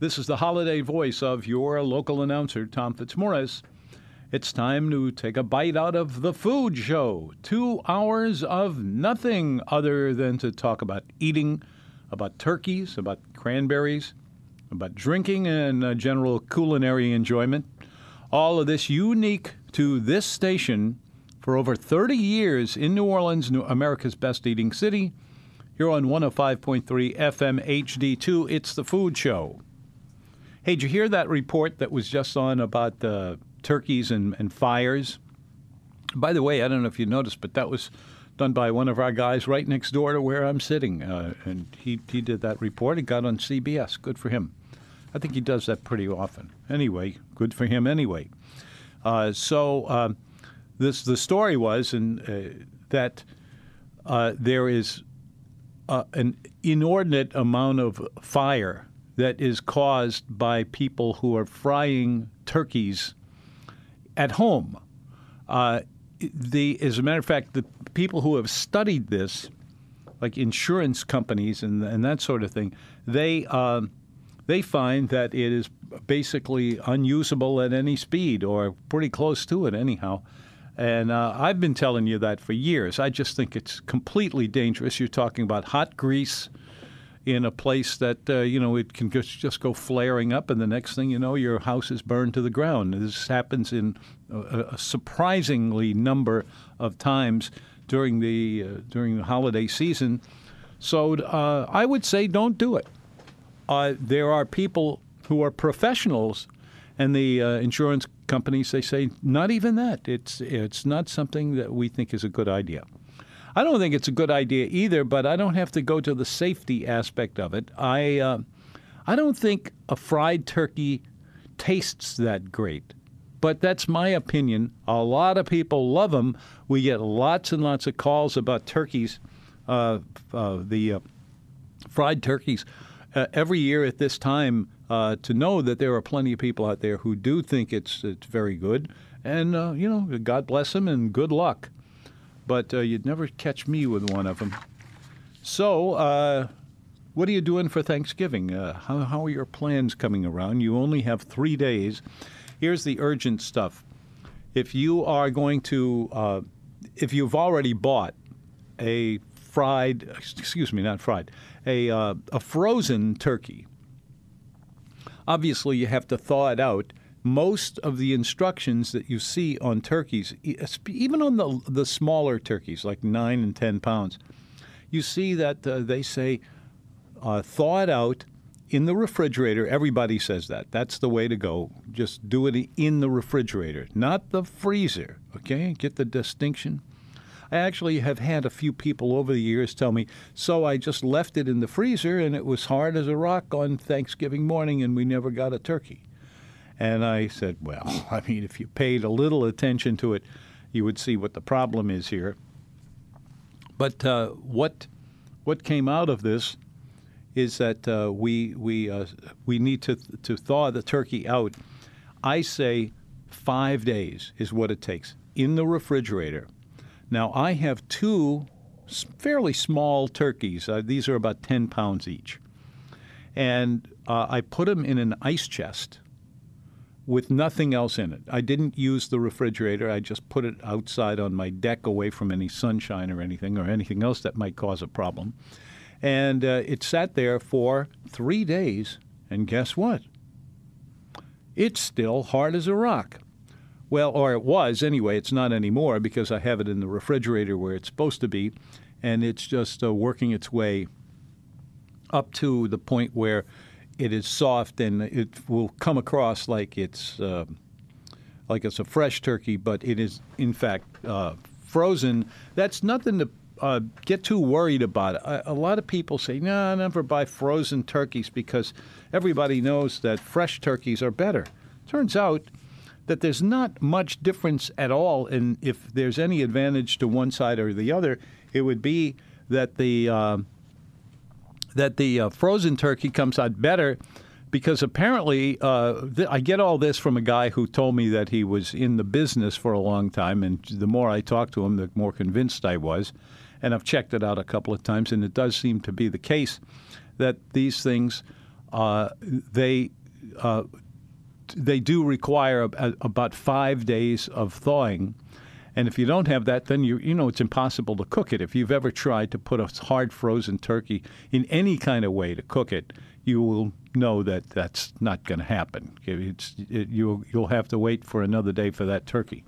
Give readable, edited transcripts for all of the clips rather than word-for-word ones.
This is the holiday voice of your local announcer, Tom Fitzmaurice. It's time to take a bite out of the food show. 2 hours of nothing other than to talk about eating, about turkeys, about cranberries, about drinking, and general culinary enjoyment. All of this unique to this station for over 30 years in New Orleans, America's best eating city. Here on 105.3 FM HD2, it's the food show. Hey, did you hear that report that was just on about turkeys and fires? By the way, I don't know if you noticed, but that was done by one of our guys right next door to where I'm sitting. And he did that report. It got on CBS. Good for him. I think he does that pretty often. Anyway, good for him anyway. The story was that there is an inordinate amount of fire that is caused by people who are frying turkeys at home. As a matter of fact, the people who have studied this, like insurance companies and that sort of thing, they find that it is basically unusable at any speed or pretty close to it anyhow. And I've been telling you that for years. I just think it's completely dangerous. You're talking about hot grease in a place that, it can just go flaring up, and the next thing you know, your house is burned to the ground. This happens in a surprisingly number of times during the holiday season. So I would say don't do it. There are people who are professionals, and the insurance companies, they say, not even that. It's not something that we think is a good idea. I don't think it's a good idea either, but I don't have to go to the safety aspect of it. I don't think a fried turkey tastes that great, but that's my opinion. A lot of people love them. We get lots and lots of calls about turkeys, the fried turkeys, every year at this time, to know that there are plenty of people out there who do think it's very good. And, God bless them and good luck. But you'd never catch me with one of them. So what are you doing for Thanksgiving? How are your plans coming around? You only have 3 days. Here's the urgent stuff. If you are going to, if you've already bought a frozen turkey, obviously you have to thaw it out. Most of the instructions that you see on turkeys, even on the smaller turkeys, like 9 and 10 pounds, you see that they say thaw it out in the refrigerator. Everybody says that. That's the way to go. Just do it in the refrigerator, not the freezer, okay? Get the distinction. I actually have had a few people over the years tell me, so I just left it in the freezer and it was hard as a rock on Thanksgiving morning and we never got a turkey. And I said, well, I mean, if you paid a little attention to it, you would see what the problem is here. But what came out of this is that we need to thaw the turkey out. I say 5 days is what it takes in the refrigerator. Now, I have 2 fairly small turkeys. These are about 10 pounds each. And I put them in an ice chest with nothing else in it. I didn't use the refrigerator. I just put it outside on my deck away from any sunshine or anything else that might cause a problem. And it sat there for 3 days, and guess what? It's still hard as a rock. Well, or it was anyway. It's not anymore because I have it in the refrigerator where it's supposed to be, and it's just working its way up to the point where it is soft and it will come across like it's a fresh turkey, but it is in fact frozen. That's nothing to get too worried about. A lot of people say, no, I never buy frozen turkeys because everybody knows that fresh turkeys are better. Turns out that there's not much difference at all, and if there's any advantage to one side or the other, it would be that the frozen turkey comes out better because apparently I get all this from a guy who told me that he was in the business for a long time, and the more I talked to him, the more convinced I was. And I've checked it out a couple of times, and it does seem to be the case that these things they do require about 5 days of thawing. And if you don't have that, then it's impossible to cook it. If you've ever tried to put a hard frozen turkey in any kind of way to cook it, you will know that that's not going to happen. You'll have to wait for another day for that turkey.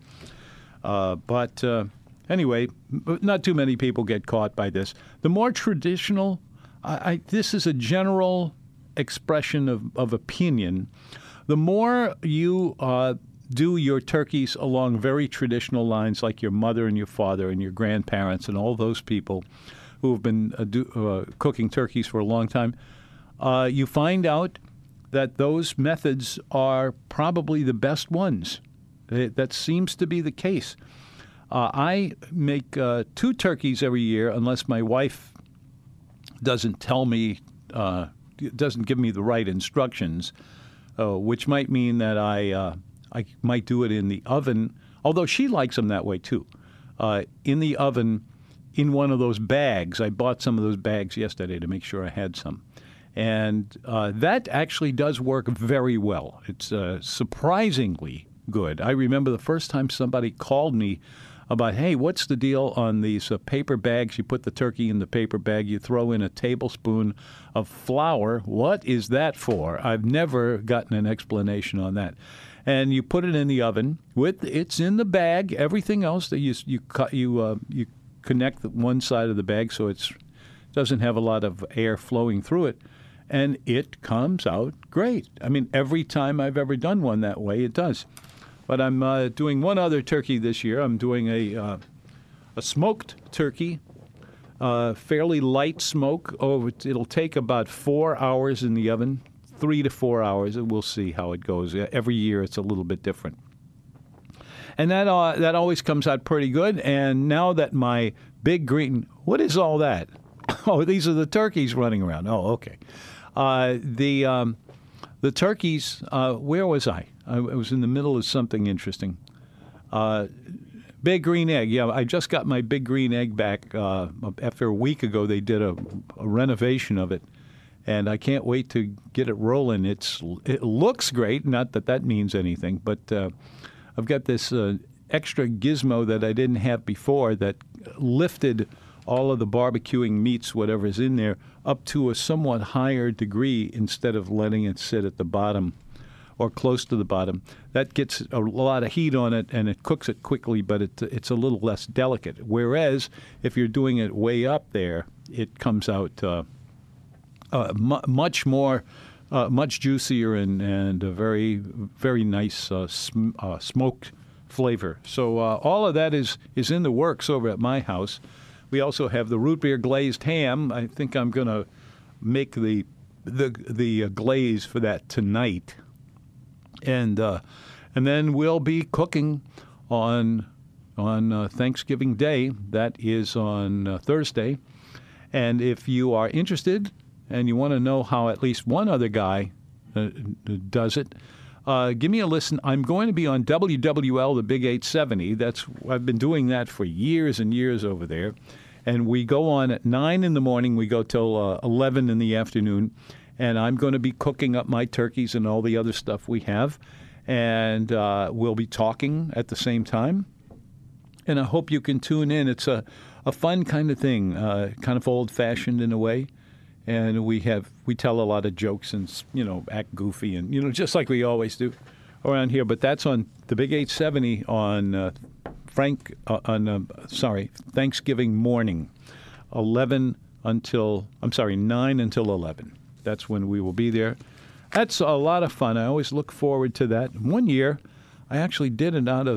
But anyway, not too many people get caught by this. The more traditional, this is a general expression of opinion. The more you do your turkeys along very traditional lines, like your mother and your father and your grandparents and all those people who have been cooking turkeys for a long time, you find out that those methods are probably the best ones. That seems to be the case. I make 2 turkeys every year, unless my wife doesn't tell me, doesn't give me the right instructions, which might mean that I might do it in the oven, although she likes them that way too. In the oven, in one of those bags. I bought some of those bags yesterday to make sure I had some. And that actually does work very well. It's surprisingly good. I remember the first time somebody called me about, hey, what's the deal on these paper bags? You put the turkey in the paper bag, you throw in a tablespoon of flour. What is that for? I've never gotten an explanation on that. And you put it in the oven. It's in the bag. Everything else that you connect one side of the bag so it doesn't have a lot of air flowing through it, and it comes out great. I mean, every time I've ever done one that way, it does. But I'm doing one other turkey this year. I'm doing a smoked turkey, fairly light smoke. It'll take about 4 hours in the oven, 3 to 4 hours, and we'll see how it goes. Every year it's a little bit different. And that always comes out pretty good. And now that my big green, what is all that? Oh, these are the turkeys running around. Oh, okay. The turkeys, where was I? I was in the middle of something interesting. Big green egg. Yeah, I just got my big green egg back. After a week ago, they did a renovation of it. And I can't wait to get it rolling. It looks great. Not that that means anything, but I've got this extra gizmo that I didn't have before that lifted all of the barbecuing meats, whatever's in there, up to a somewhat higher degree instead of letting it sit at the bottom or close to the bottom. That gets a lot of heat on it, and it cooks it quickly, but it's a little less delicate. Whereas if you're doing it way up there, it comes out much more, much juicier and a very, very nice smoked flavor. So all of that is in the works over at my house. We also have the root beer glazed ham. I think I'm going to make the glaze for that tonight, and then we'll be cooking on Thanksgiving Day. That is on Thursday. And if you are interested and you want to know how at least one other guy does it, give me a listen. I'm going to be on WWL, the Big 870. I've been doing that for years and years over there. And we go on at 9 in the morning. We go till 11 in the afternoon. And I'm going to be cooking up my turkeys and all the other stuff we have. And we'll be talking at the same time. And I hope you can tune in. It's a fun kind of thing, kind of old-fashioned in a way. And we tell a lot of jokes and, act goofy and, just like we always do around here. But that's on the Big 870 on Thanksgiving morning, 9 until 11. That's when we will be there. That's a lot of fun. I always look forward to that. One year, I actually did it out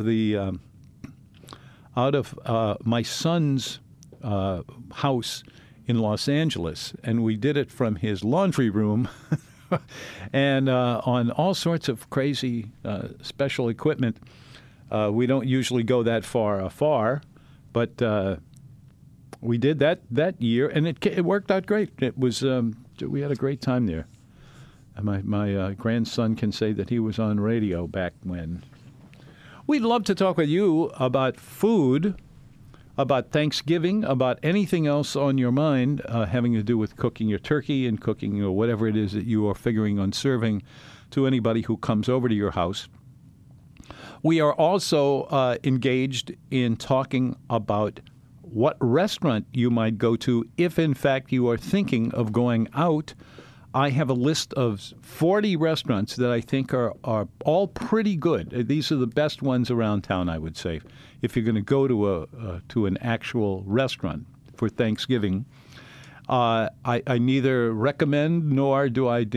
of my son's house in Los Angeles, and we did it from his laundry room and on all sorts of crazy special equipment. We don't usually go that far, but we did that year, and it worked out great. It was we had a great time there. And my grandson can say that he was on radio back when. We'd love to talk with you about food. about Thanksgiving, about anything else on your mind having to do with cooking your turkey and cooking whatever it is that you are figuring on serving to anybody who comes over to your house. We are also engaged in talking about what restaurant you might go to if, in fact, you are thinking of going out. I have a list of 40 restaurants that I think are all pretty good. These are the best ones around town, I would say, if you're going to go to an actual restaurant for Thanksgiving. I neither recommend nor do I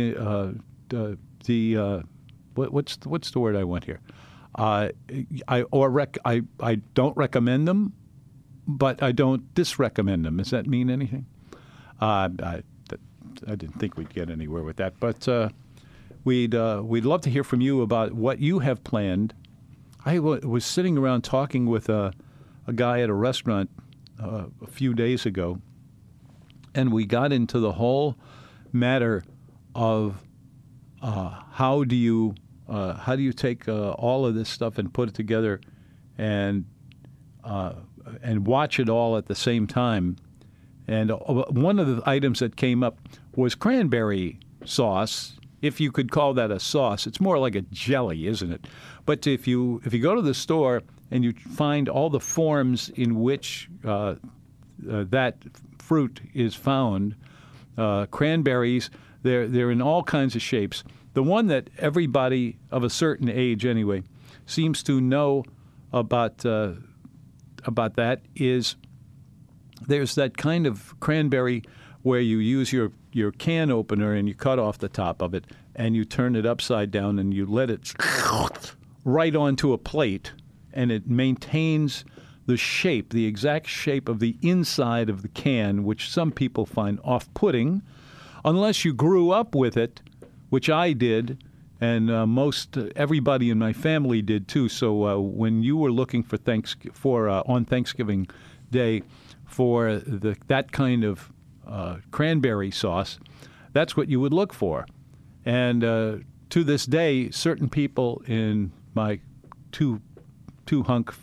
what's the word I want here? I don't recommend them, but I don't disrecommend them. Does that mean anything? I didn't think we'd get anywhere with that, but we'd love to hear from you about what you have planned. I was sitting around talking with a guy at a restaurant a few days ago, and we got into the whole matter of how do you take all of this stuff and put it together and watch it all at the same time. And one of the items that came up was cranberry sauce, if you could call that a sauce. It's more like a jelly, isn't it? But if you go to the store and you find all the forms in which that fruit is found, cranberries, they're in all kinds of shapes. The one that everybody of a certain age, anyway, seems to know about that is there's that kind of cranberry where you use your can opener and you cut off the top of it and you turn it upside down and you let it right onto a plate, and it maintains the shape, the exact shape of the inside of the can, which some people find off-putting, unless you grew up with it, which I did, and everybody in my family did too. So when you were looking for on Thanksgiving Day for that kind of cranberry sauce, that's what you would look for. And to this day, certain people in my two hunk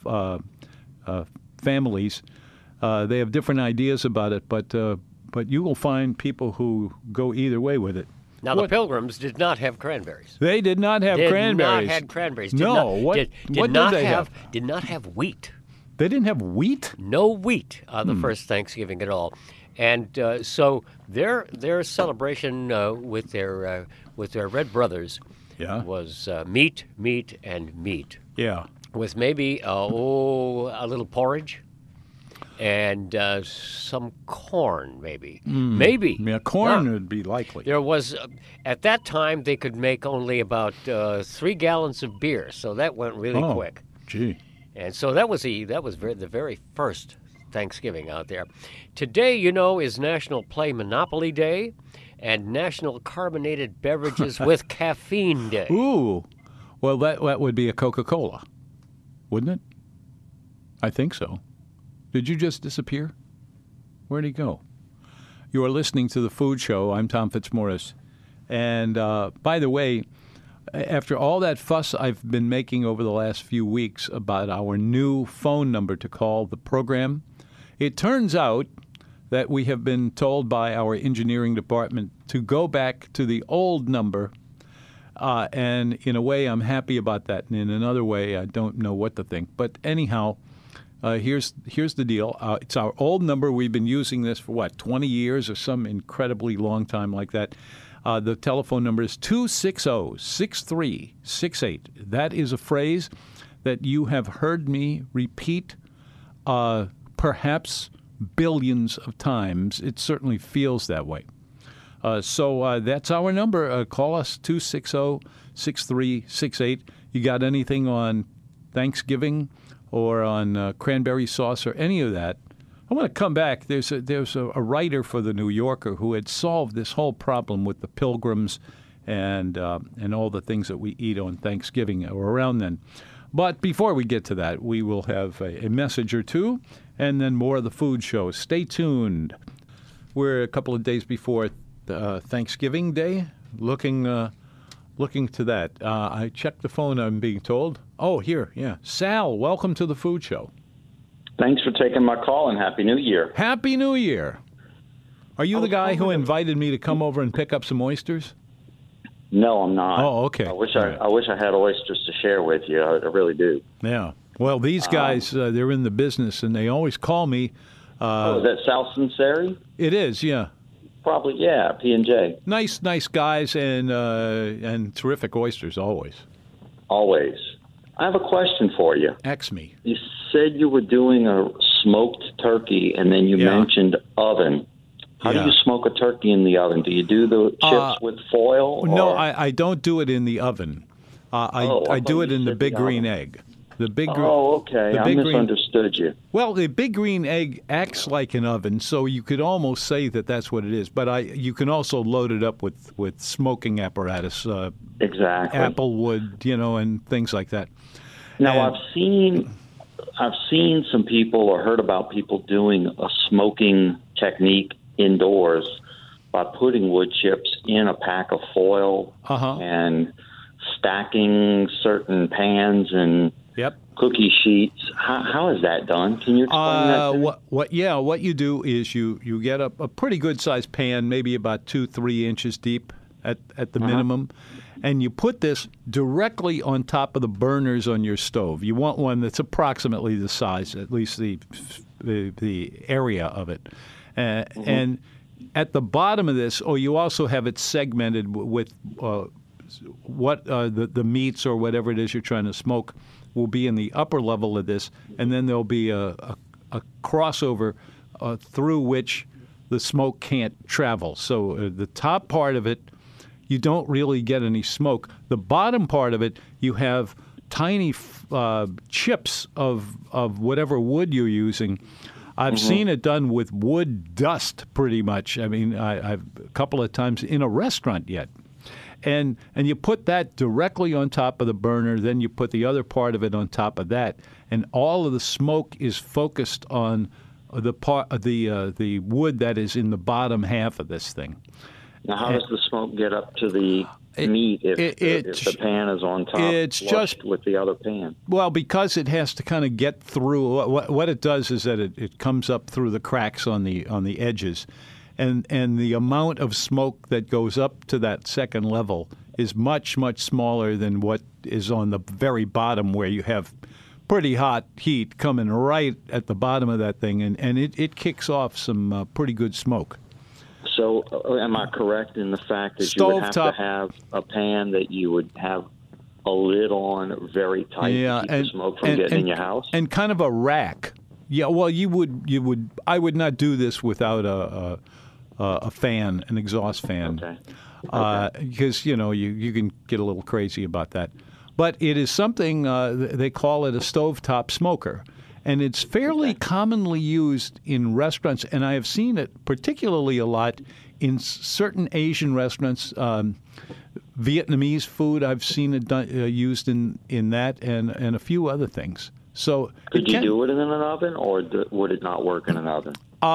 families, they have different ideas about it, but you will find people who go either way with it. Now, the Pilgrims did not have cranberries. They did not have cranberries. Did not have cranberries. What did they have? Did not have wheat. They didn't have wheat? No wheat on the first Thanksgiving at all. And so their celebration with their Red Brothers was meat, and meat. Yeah. With maybe a little porridge and some corn, maybe. Maybe. Yeah, corn would be likely. There was, at that time, they could make only about 3 gallons of beer, so that went really quick. Gee. And so that was the very first Thanksgiving out there. Today, is National Play Monopoly Day and National Carbonated Beverages with Caffeine Day. Ooh. Well, that would be a Coca-Cola, wouldn't it? I think so. Did you just disappear? Where'd he go? You are listening to The Food Show. I'm Tom Fitzmaurice. And by the way, after all that fuss I've been making over the last few weeks about our new phone number to call the program, it turns out that we have been told by our engineering department to go back to the old number. And in a way, I'm happy about that. And in another way, I don't know what to think. But anyhow, here's the deal. It's our old number. We've been using this for, 20 years or some incredibly long time like that. The telephone number is 260-6368. That is a phrase that you have heard me repeat perhaps billions of times. It certainly feels that way. So that's our number. Call us, 260-6368. You got anything on Thanksgiving or on cranberry sauce or any of that? I want to come back. There's a writer for The New Yorker who had solved this whole problem with the Pilgrims and all the things that we eat on Thanksgiving or around then. But before we get to that, we will have a message or two and then more of the food show. Stay tuned. We're a couple of days before Thanksgiving Day, looking to that. I checked the phone, I'm being told. Oh, here, yeah. Sal, welcome to the food show. Thanks for taking my call, and Happy New Year. Happy New Year. Are you the guy who invited me to come over and pick up some oysters? No, I'm not. Oh, okay. I wish I had oysters to share with you. I really do. Yeah. Well, these guys, they're in the business, and they always call me. Is that South Sinceri? It is, yeah. Probably, yeah, P&J. Nice guys, and terrific oysters always. Always. I have a question for you. Ask me. You said you were doing a smoked turkey, and then you mentioned oven. How do you smoke a turkey in the oven? Do you do the chips with foil? No, I don't do it in the oven. I do it in the big green egg. Okay. I misunderstood you. Well, the big green egg acts like an oven, so you could almost say that that's what it is. But you can also load it up with smoking apparatus. Exactly. Applewood, and things like that. Now, I've seen some people or heard about people doing a smoking technique indoors by putting wood chips in a pack of foil and stacking certain pans and cookie sheets. How is that done? Can you explain that to me? What you do is you get a pretty good sized pan, maybe about 2-3 inches deep at the minimum, and you put this directly on top of the burners on your stove. You want one that's approximately the size, at least the area of it. And at the bottom of this, you also have it segmented with what the meats or whatever it is you're trying to smoke will be in the upper level of this, and then there'll be a crossover through which the smoke can't travel. So the top part of it, you don't really get any smoke. The bottom part of it, you have tiny chips of whatever wood you're using. I've seen it done with wood dust, pretty much. I mean, I've a couple of times in a restaurant yet. And you put that directly on top of the burner, then you put the other part of it on top of that, and all of the smoke is focused on the part of the wood that is in the bottom half of this thing. Now, how does the smoke get up to the meat if the pan is on top? It's just with the other pan. Well, because it has to kind of get through. What it does is that it comes up through the cracks on the edges. And the amount of smoke that goes up to that second level is much, much smaller than what is on the very bottom, where you have pretty hot heat coming right at the bottom of that thing, and it kicks off some pretty good smoke. So am I correct in the fact that you would have to have a pan that you would have a lid on very tight to keep the smoke from getting in your house? And kind of a rack. Yeah, well, you would. I would not do this without a fan, an exhaust fan, because you can get a little crazy about that. But it is something they call it a stovetop smoker, and it's fairly commonly used in restaurants. And I have seen it particularly a lot in certain Asian restaurants. Vietnamese food, I've seen it used in that, and a few other things. So could you do it in an oven, or would it not work in an oven?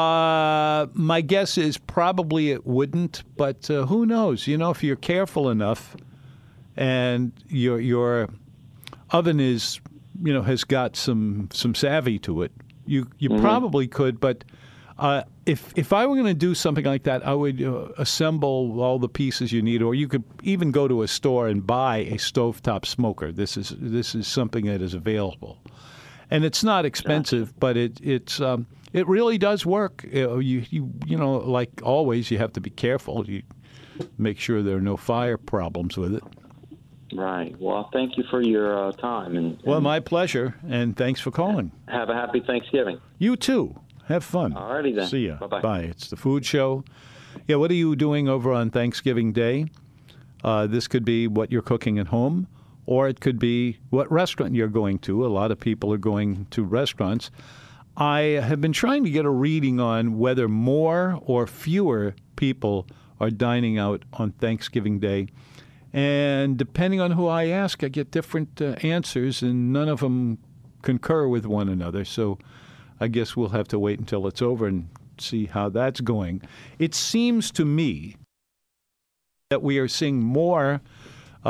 My guess is probably it wouldn't, but who knows? If you're careful enough, and your oven is, has got some savvy to it, you probably could. But if I were going to do something like that, I would assemble all the pieces you need, or you could even go to a store and buy a stovetop smoker. This is something that is available, and it's not expensive, but it really does work. You like always, you have to be careful. You make sure there are no fire problems with it. Right. Well, thank you for your time. Well, my pleasure, and thanks for calling. Have a happy Thanksgiving. You too. Have fun. All righty then. See ya. Bye-bye. Bye. It's the Food Show. Yeah, what are you doing over on Thanksgiving Day? This could be what you're cooking at home, or it could be what restaurant you're going to. A lot of people are going to restaurants. I have been trying to get a reading on whether more or fewer people are dining out on Thanksgiving Day. And depending on who I ask, I get different answers, and none of them concur with one another. So I guess we'll have to wait until it's over and see how that's going. It seems to me that we are seeing more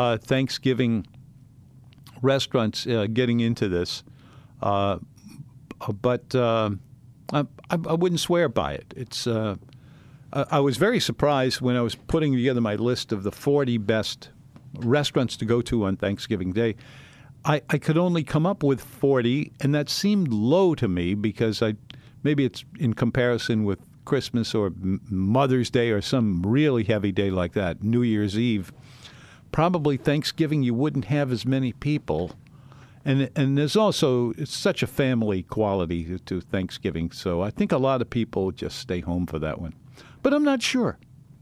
Thanksgiving restaurants getting into this. but I wouldn't swear by it. It's I was very surprised when I was putting together my list of the 40 best restaurants to go to on Thanksgiving Day. I could only come up with 40, and that seemed low to me because maybe it's in comparison with Christmas or Mother's Day or some really heavy day like that, New Year's Eve. Probably Thanksgiving you wouldn't have as many people. And there's also, it's such a family quality to Thanksgiving, so I think a lot of people just stay home for that one. But I'm not sure.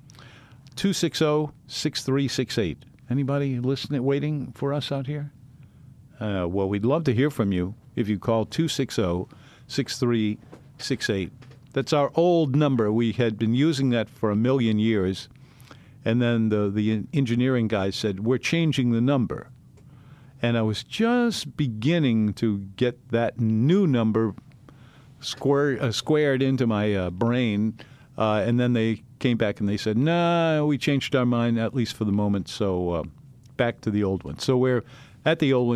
260-6368. Anybody listening, waiting for us out here? Well, we'd love to hear from you if you call 260-6368. That's our old number. We had been using that for a million years, and then the engineering guy said, we're changing the number. And I was just beginning to get that new number squared into my brain, and then they came back and they said, no, we changed our mind, at least for the moment, so back to the old one. So we're at the old one,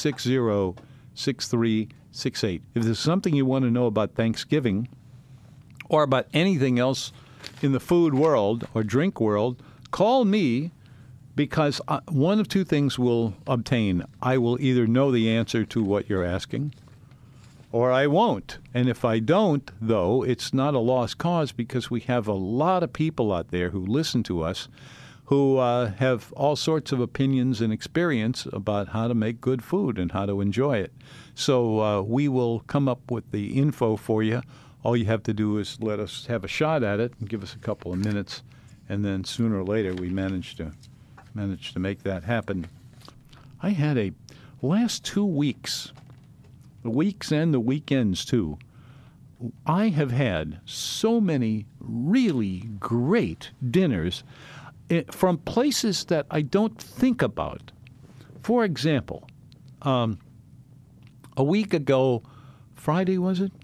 260-6368. If there's something you want to know about Thanksgiving or about anything else in the food world or drink world, call me, because one of two things will obtain. I will either know the answer to what you're asking, or I won't. And if I don't, though, it's not a lost cause, because we have a lot of people out there who listen to us who have all sorts of opinions and experience about how to make good food and how to enjoy it. So we will come up with the info for you. All you have to do is let us have a shot at it and give us a couple of minutes, and then sooner or later we manage to make that happen. I had last 2 weeks, the weeks and the weekends too, I have had so many really great dinners from places that I don't think about. For example, a week ago, Friday was it?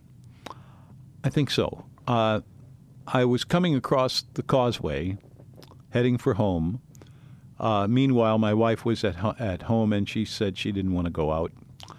I think so. I was coming across the causeway, heading for home. Meanwhile, my wife was at home, and she said she didn't want to go out.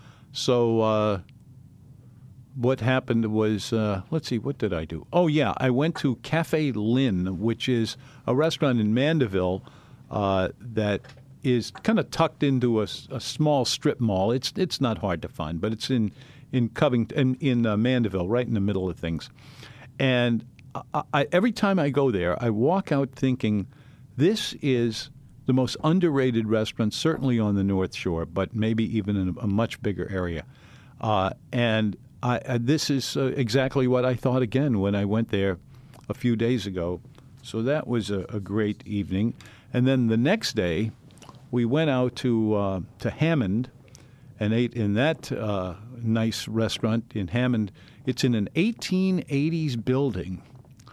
So what happened was, let's see, what did I do? Oh, yeah, I went to Cafe Lynn, which is a restaurant in Mandeville that is kind of tucked into a small strip mall. It's not hard to find, but it's in Covington, in Mandeville, right in the middle of things. And every time I go there, I walk out thinking, this is the most underrated restaurant, certainly on the North Shore, but maybe even in a much bigger area. And this is exactly what I thought again when I went there a few days ago. So that was a great evening. And then the next day, we went out to Hammond and ate in that nice restaurant in Hammond. It's in an 1880s building.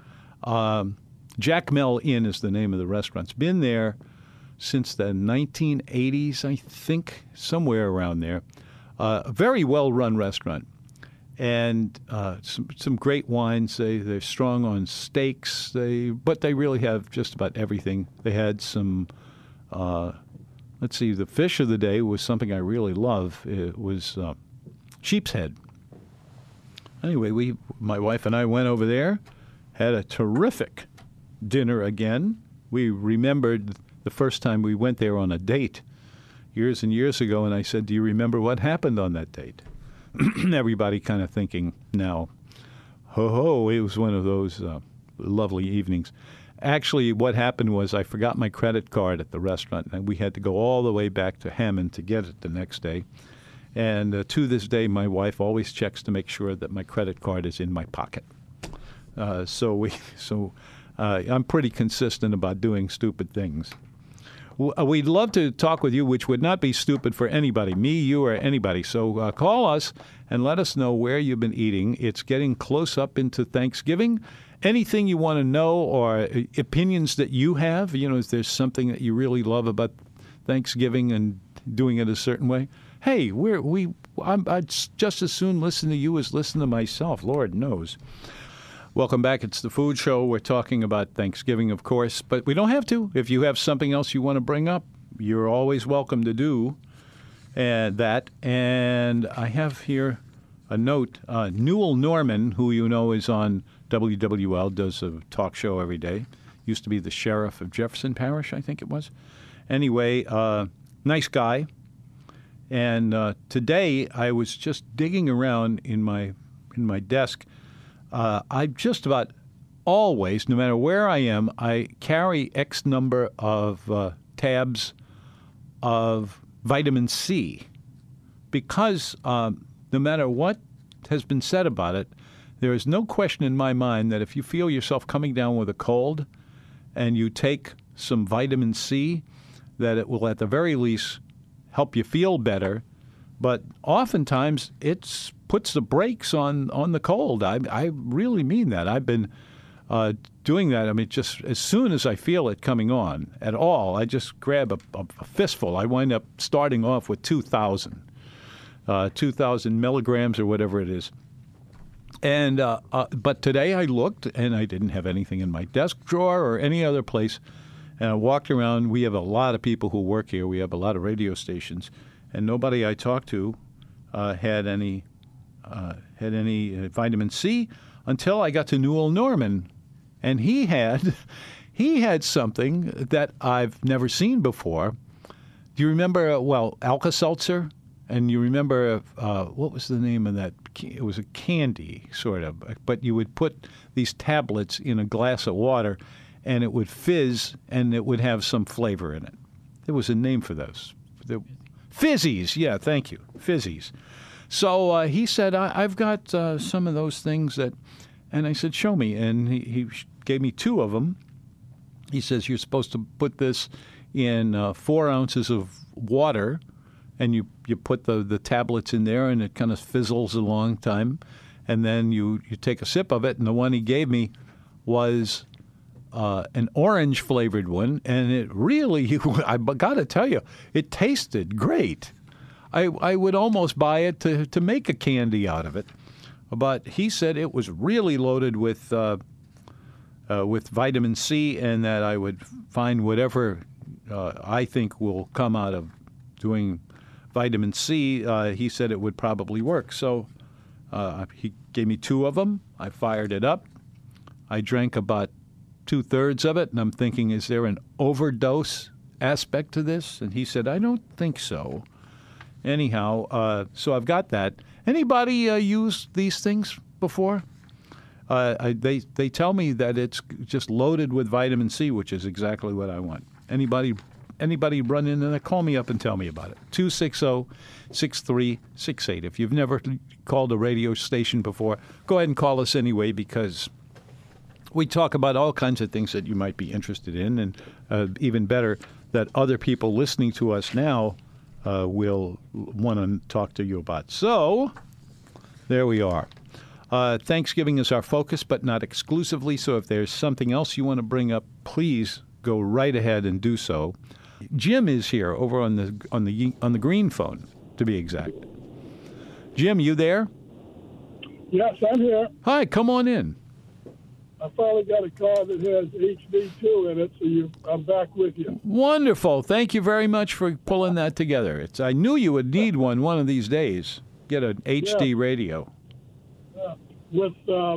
Jack Mel Inn is the name of the restaurant. It's been there since the 1980s, I think, somewhere around there. A very well-run restaurant. And some great wines. They're strong on steaks, but they really have just about everything. They had some, let's see, the fish of the day was something I really love. It was sheep's head. Anyway, my wife and I went over there, had a terrific dinner again. We remembered the first time we went there on a date years and years ago, and I said, do you remember what happened on that date? Everybody kind of thinking now, ho, it was one of those lovely evenings. Actually, what happened was I forgot my credit card at the restaurant, and we had to go all the way back to Hammond to get it the next day. And to this day, my wife always checks to make sure that my credit card is in my pocket. So I'm pretty consistent about doing stupid things. We'd love to talk with you, which would not be stupid for anybody, me, you, or anybody. So call us and let us know where you've been eating. It's getting close up into Thanksgiving. Anything you want to know or opinions that you have, if there's something that you really love about Thanksgiving and doing it a certain way. Hey, I'd just as soon listen to you as listen to myself, Lord knows. Welcome back. It's The Food Show. We're talking about Thanksgiving, of course, but we don't have to. If you have something else you want to bring up, you're always welcome to do that. And I have here a note. Newell Norman, who you know is on WWL, does a talk show every day. Used to be the sheriff of Jefferson Parish, I think it was. Anyway, nice guy. And today I was just digging around in my desk. I just about always, no matter where I am, I carry X number of tabs of vitamin C because no matter what has been said about it, there is no question in my mind that if you feel yourself coming down with a cold and you take some vitamin C, that it will at the very least help you feel better. But oftentimes it puts the brakes on the cold. I really mean that. I've been doing that. I mean, just as soon as I feel it coming on at all, I just grab a fistful. I wind up starting off with 2,000 milligrams or whatever it is. And but today I looked, and I didn't have anything in my desk drawer or any other place. And I walked around. We have a lot of people who work here. We have a lot of radio stations, and nobody I talked to had any vitamin C until I got to Newell Norman, and he had something that I've never seen before. Do you remember? Alka-Seltzer, and you remember what was the name of that? It was a candy sort of, but you would put these tablets in a glass of water, and it would fizz, and it would have some flavor in it. There was a name for those. Fizzies, yeah, thank you, Fizzies. So he said, I've got some of those things and I said, show me. And he gave me 2 of them. He says, you're supposed to put this in 4 ounces of water, and you put the tablets in there, and it kind of fizzles a long time. And then you take a sip of it, and the one he gave me was an orange-flavored one, and it really, I got to tell you, it tasted great. I would almost buy it to make a candy out of it. But he said it was really loaded with vitamin C, and that I would find whatever I think will come out of doing vitamin C. He said it would probably work. So he gave me 2 of them. I fired it up. I drank about 2/3 of it, and I'm thinking, is there an overdose aspect to this? And he said, I don't think so. Anyhow, so I've got that. Anybody used these things before? They tell me that it's just loaded with vitamin C, which is exactly what I want. Anybody run in there, call me up and tell me about it. 260-6368. If you've never called a radio station before, go ahead and call us anyway, because we talk about all kinds of things that you might be interested in, and even better, that other people listening to us now will want to talk to you about. So, there we are. Thanksgiving is our focus, but not exclusively, so if there's something else you want to bring up, please go right ahead and do so. Jim is here over on the green phone, to be exact. Jim, you there? Yes, I'm here. Hi, come on in. I finally got a car that has HD2 in it, so I'm back with you. Wonderful. Thank you very much for pulling that together. I knew you would need one of these days. Get an HD radio. With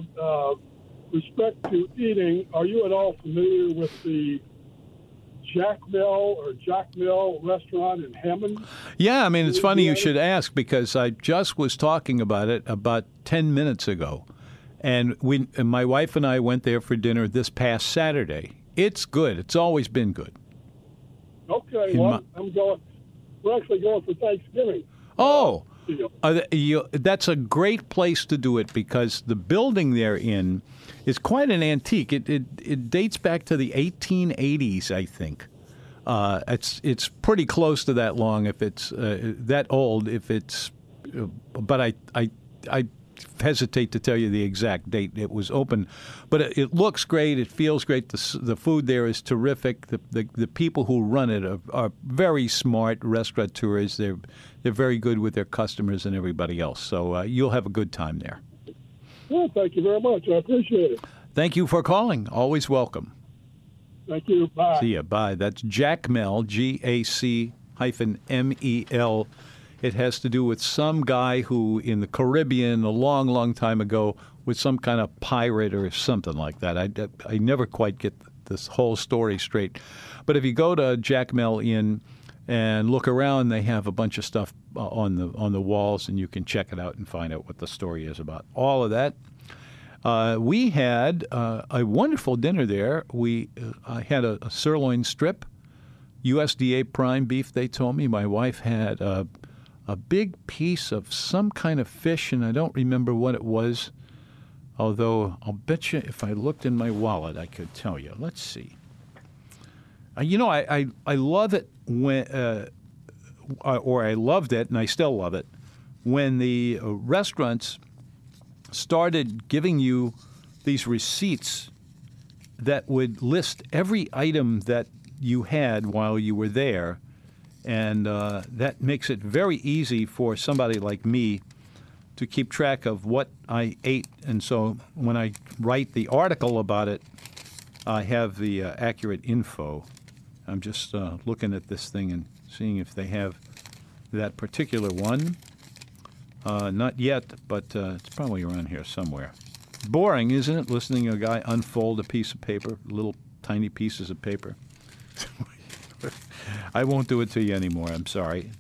respect to eating, are you at all familiar with the Jack Mill restaurant in Hammond? Yeah, I mean, it's funny you should ask, because I just was talking about it about 10 minutes ago. And my wife and I went there for dinner this past Saturday. It's good. It's always been good. Okay, well, we're actually going for Thanksgiving. Oh, that's a great place to do it, because the building they're in is quite an antique. It dates back to the 1880s, I think. It's pretty close to that long, if it's that old. But I hesitate to tell you the exact date it was open, but it looks great. It feels great. The food there is terrific. The people who run it are very smart restaurateurs. They're very good with their customers and everybody else. So you'll have a good time there. Well, thank you very much. I appreciate it. Thank you for calling. Always welcome. Thank you. Bye. See ya. Bye. That's Jack Mel, GAC-MEL. It has to do with some guy who, in the Caribbean, a long, long time ago, was some kind of pirate or something like that. I never quite get this whole story straight. But if you go to Jacmel Inn and look around, they have a bunch of stuff on the walls, and you can check it out and find out what the story is about. All of that. We had a wonderful dinner there. I had a sirloin strip, USDA prime beef, they told me. My wife had a big piece of some kind of fish, and I don't remember what it was, although I'll bet you if I looked in my wallet, I could tell you. Let's see. I love it when, or I loved it, and I still love it, when the restaurants started giving you these receipts that would list every item that you had while you were there, and that makes it very easy for somebody like me to keep track of what I ate. And so when I write the article about it, I have the accurate info. I'm just looking at this thing and seeing if they have that particular one. Not yet, but it's probably around here somewhere. Boring, isn't it, listening to a guy unfold a piece of paper, little tiny pieces of paper? I won't do it to you anymore, I'm sorry.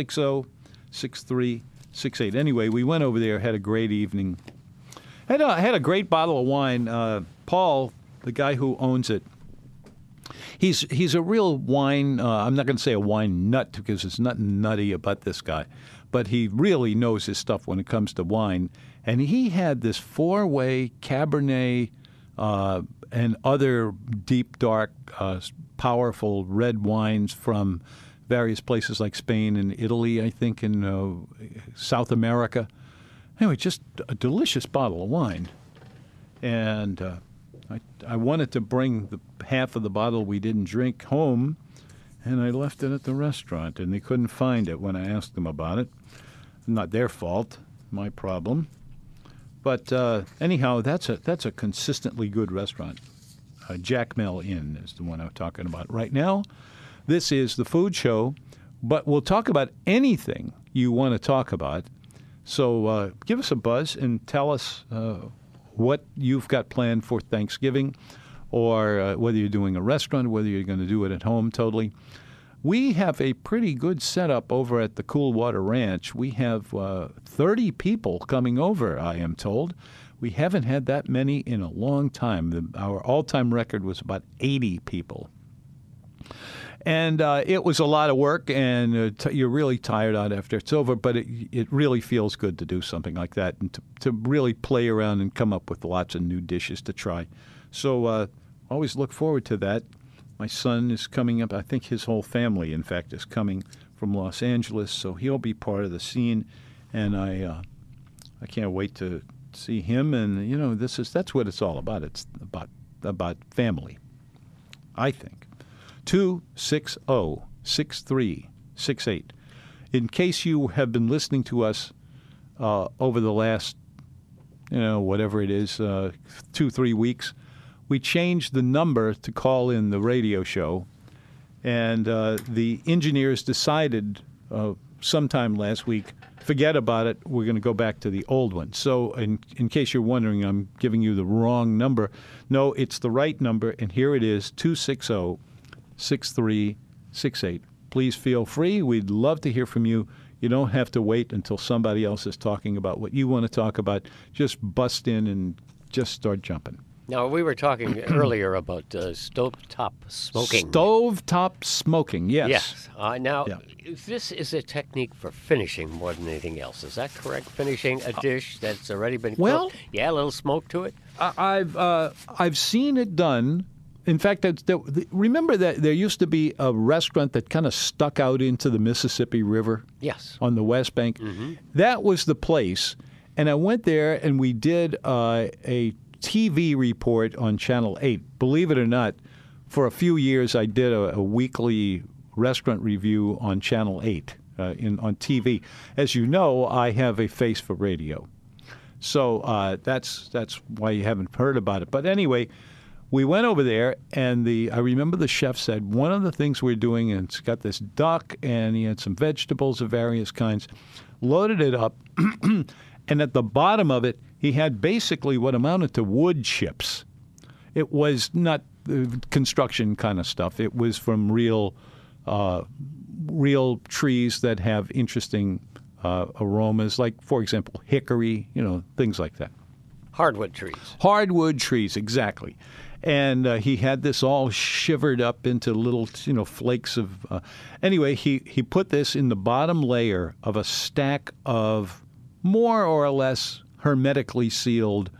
260-6368. Anyway, we went over there, had a great evening. Had a great bottle of wine. Paul, the guy who owns it, he's a real wine, I'm not going to say a wine nut because there's nothing nutty about this guy, but he really knows his stuff when it comes to wine. And he had this 4-way Cabernet and other deep, dark, powerful red wines from various places like Spain and Italy, I think, in South America. Anyway, just a delicious bottle of wine. And I wanted to bring the half of the bottle we didn't drink home, and I left it at the restaurant, and they couldn't find it when I asked them about it. Not their fault, my problem. But anyhow, that's a consistently good restaurant. Jacmel Inn is the one I'm talking about right now. This is the food show, but we'll talk about anything you want to talk about. So give us a buzz and tell us what you've got planned for Thanksgiving, or whether you're doing a restaurant, whether you're going to do it at home totally. We have a pretty good setup over at the Coolwater Ranch. We have 30 people coming over, I am told. We haven't had that many in a long time. Our all-time record was about 80 people. And it was a lot of work, and you're really tired out after it's over, but it really feels good to do something like that and to really play around and come up with lots of new dishes to try. So always look forward to that. My son is coming up. I think his whole family, in fact, is coming from Los Angeles, so he'll be part of the scene, and I can't wait to see him. And that's what it's all about. It's about family, I think. 260-6368. In case you have been listening to us over the last, whatever it is, 2-3 weeks, we changed the number to call in the radio show, and the engineers decided sometime last week, forget about it, we're going to go back to the old one. So in case you're wondering, I'm giving you the wrong number. No, it's the right number, and here it is, 260-6368. Please feel free. We'd love to hear from you. You don't have to wait until somebody else is talking about what you want to talk about. Just bust in and just start jumping. Now, we were talking earlier about stovetop smoking. Stovetop smoking, yes. Yes. Now, this is a technique for finishing more than anything else. Is that correct? Finishing a dish that's already been cooked? Yeah, a little smoke to it? I've seen it done. In fact, remember that there used to be a restaurant that kind of stuck out into the Mississippi River? Yes. On the West Bank? Mm-hmm. That was the place. And I went there, and we did a TV report on Channel 8. Believe it or not, for a few years I did a weekly restaurant review on Channel 8 on TV. As you know, I have a face for radio. So that's why you haven't heard about it. But anyway, we went over there, and I remember the chef said, one of the things we're doing, and it's got this duck, and he had some vegetables of various kinds, loaded it up, and at the bottom of it, he had basically what amounted to wood chips. It was not construction kind of stuff. It was from real trees that have interesting aromas, like, for example, hickory, things like that. Hardwood trees. Hardwood trees, exactly. And he had this all shivered up into little, flakes of... Anyway, he put this in the bottom layer of a stack of more or less hermetically sealed...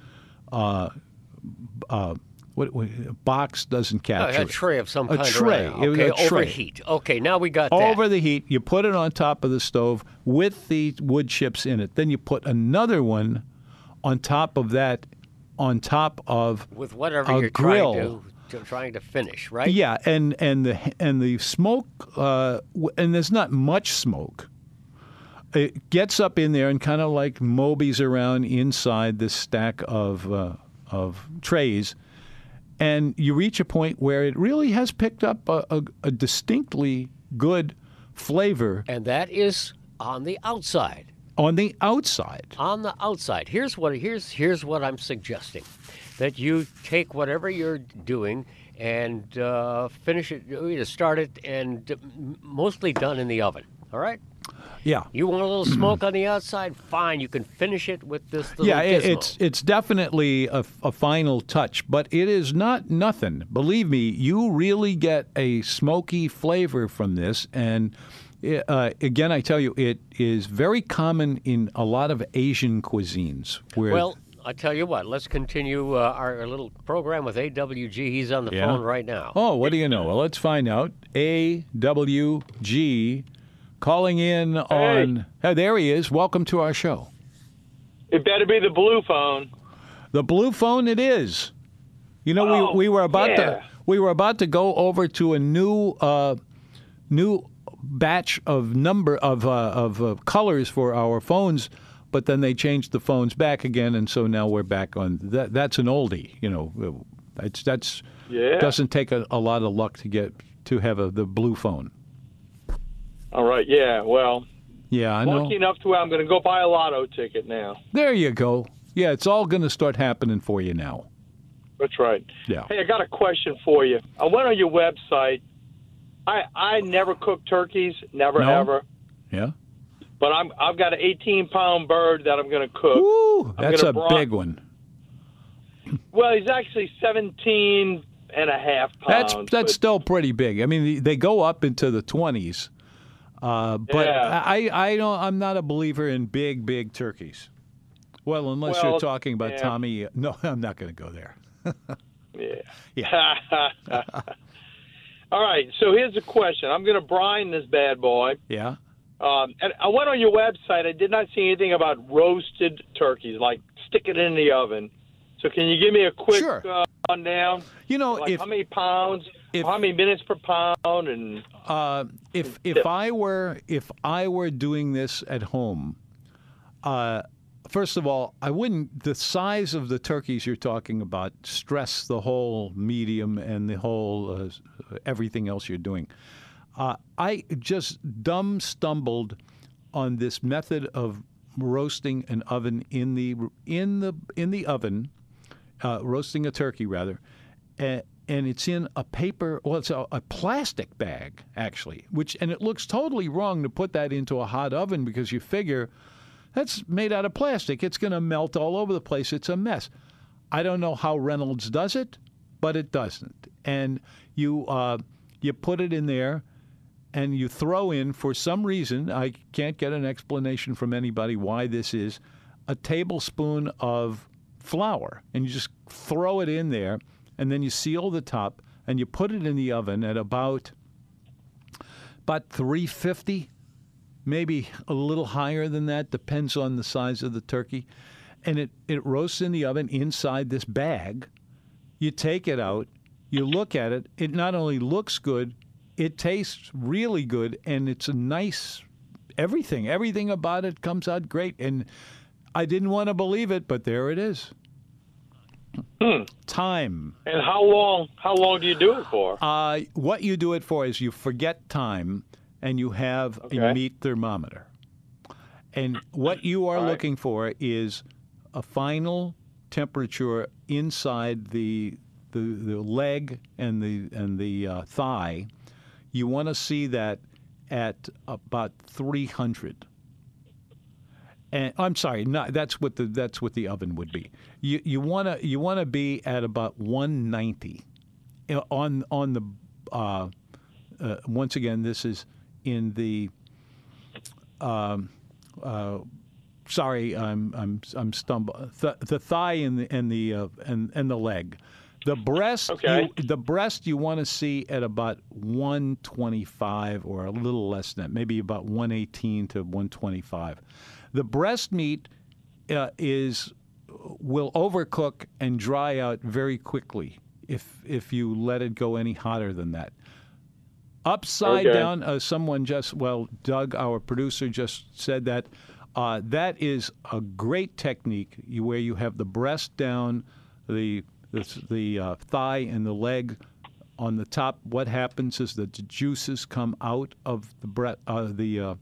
box doesn't capture a tray of some kind. A tray. Around. Okay, a tray. overheat. Okay, now we got that. Over the heat, you put it on top of the stove with the wood chips in it. Then you put another one on top of that, on top of with whatever a you're grill. trying to finish, right? Yeah, and the smoke, and there's not much smoke. It gets up in there and kind of like mobies around inside this stack of trays. And you reach a point where it really has picked up a distinctly good flavor. And that is on the outside. On the outside. On the outside. Here's what I'm suggesting. That you take whatever you're doing and finish it, either start it and mostly done in the oven. All right? Yeah. You want a little smoke on the outside? Fine. You can finish it with this little gizmo. It's definitely a final touch, but it is not nothing. Believe me, you really get a smoky flavor from this. And again, I tell you, it is very common in a lot of Asian cuisines. Well, I tell you what, let's continue our little program with AWG. He's on the phone right now. Oh, what do you know? Well, let's find out. AWG... calling in on... Hey, there he is. Welcome to our show. It better be the blue phone. The blue phone it is. We were about to go over to a new batch of colors for our phones, but then they changed the phones back again, and so now we're back on that. That's an oldie. Doesn't take a lot of luck to have the blue phone. All right, yeah, well, I know. Lucky enough to where I'm going to go buy a lotto ticket now. There you go. Yeah, it's all going to start happening for you now. That's right. Yeah. Hey, I got a question for you. I went on your website. I never cook turkeys, never ever. Yeah. But I've got an 18-pound bird that I'm going to cook. Ooh, that's a big one. Well, he's actually 17 and a half pounds. That's still pretty big. I mean, they go up into the 20s. But I'm not a believer in big turkeys. Well, unless you're talking about Tommy. No, I'm not going to go there. Yeah. All right. So here's the question. I'm going to brine this bad boy. Yeah. And I went on your website. I did not see anything about roasted turkeys, like stick it in the oven. So can you give me a quick rundown? How many pounds? How many minutes per pound? And if I were doing this at home, first of all, I wouldn't. The size of the turkeys you're talking about stress the whole medium and the whole everything else you're doing. I just stumbled on this method of roasting an oven in the oven, roasting a turkey rather. And it's in a paper, it's a plastic bag, actually, and it looks totally wrong to put that into a hot oven because you figure that's made out of plastic. It's going to melt all over the place. It's a mess. I don't know how Reynolds does it, but it doesn't. And you put it in there, and you throw in, for some reason, I can't get an explanation from anybody why this is, a tablespoon of flour. And you just throw it in there. And then you seal the top, and you put it in the oven at about 350, maybe a little higher than that, depends on the size of the turkey. And it roasts in the oven inside this bag. You take it out, you look at it. It not only looks good, it tastes really good, and it's a nice everything. Everything about it comes out great. And I didn't want to believe it, but there it is. Time. And how long do you do it for? What you do it for is you forget time, and you have a meat thermometer. And what you are looking for is a final temperature inside the leg and the thigh. You want to see that at about 300. And I'm sorry, that's what the oven would be. You want to be at about 190 on the once again, this is in the sorry, I'm stumbling. The thigh and the leg. The breast, the breast you want to see at about 125 or a little less than that, maybe about 118 to 125. The breast meat will overcook and dry out very quickly if you let it go any hotter than that. Upside down, Doug, our producer, just said that that is a great technique where you have the breast down, the thigh and the leg on the top. What happens is that the juices come out of the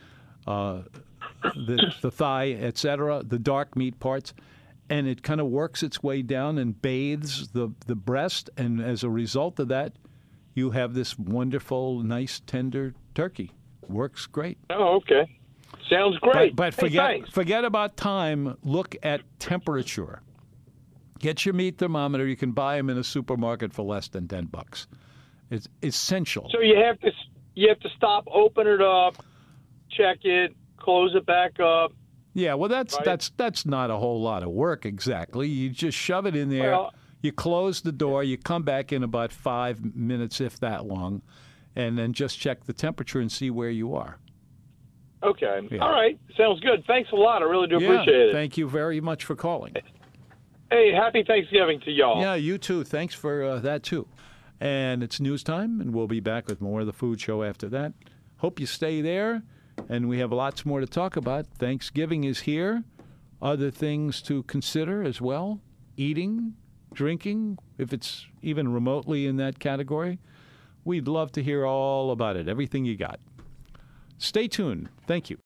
thigh, etc., the dark meat parts, and it kind of works its way down and bathes the breast, and as a result of that, you have this wonderful, nice, tender turkey. Works great. Oh, okay. Sounds great. But forget about time. Look at temperature. Get your meat thermometer. You can buy them in a supermarket for less than $10. It's essential. So you have to stop, open it up, check it, close it back up. Yeah, well, that's not a whole lot of work exactly. You just shove it in there. You close the door. You come back in about 5 minutes, if that long, and then just check the temperature and see where you are. Okay. Yeah. All right. Sounds good. Thanks a lot. I really do appreciate it. Thank you very much for calling. Hey, happy Thanksgiving to y'all. Yeah, you too. Thanks for that, too. And it's news time, and we'll be back with more of the Food Show after that. Hope you stay there, and we have lots more to talk about. Thanksgiving is here. Other things to consider as well. Eating, drinking, if it's even remotely in that category. We'd love to hear all about it, everything you got. Stay tuned. Thank you.